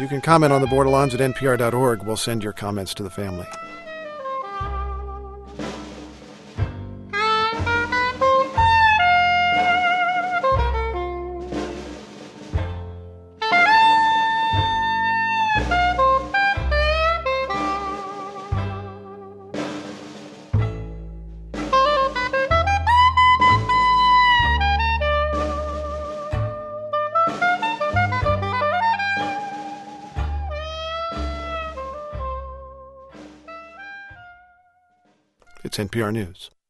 You can comment on the Bordelons at npr.org. We'll send your comments to the family. It's NPR News.